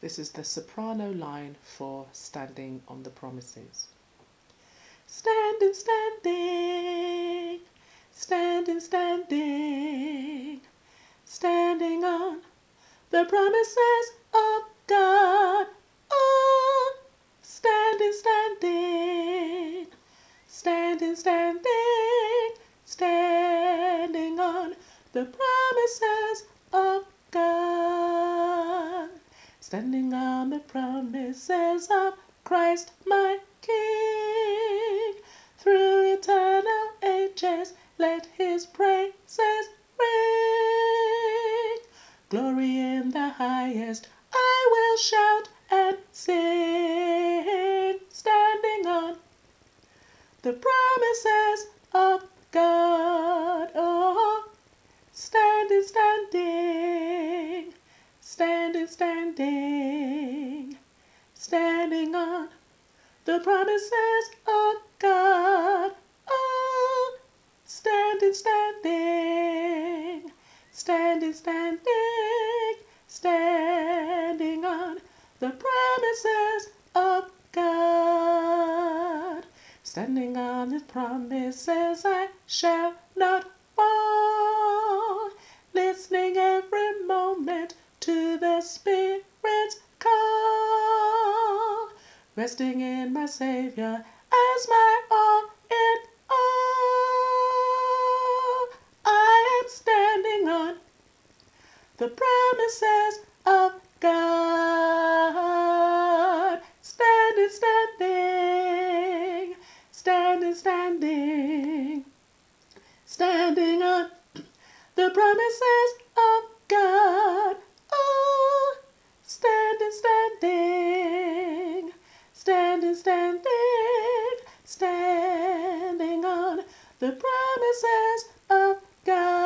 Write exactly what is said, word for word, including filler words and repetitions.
This is the soprano line for Standing on the Promises. Standing, standing, standing, standing, standing on the promises of God. Oh, standing, standing, standing, standing, standing on the promises of God. Standing on the promises of Christ my King. Through eternal ages let his praises ring. Glory in the highest I will shout and sing. Standing on the promises of God. Oh, standing, standing, standing, standing, standing on the promises of God. Oh, standing, standing, standing, standing, standing on the promises of God. Standing on his promises I shall not fall, listening every moment to the Spirit's call, resting in my Savior as my all in all. I am standing on the promises of God. Standing, standing, standing, standing, standing on the promises of God. Oh, standing, standing, standing, standing, standing on the promises of God.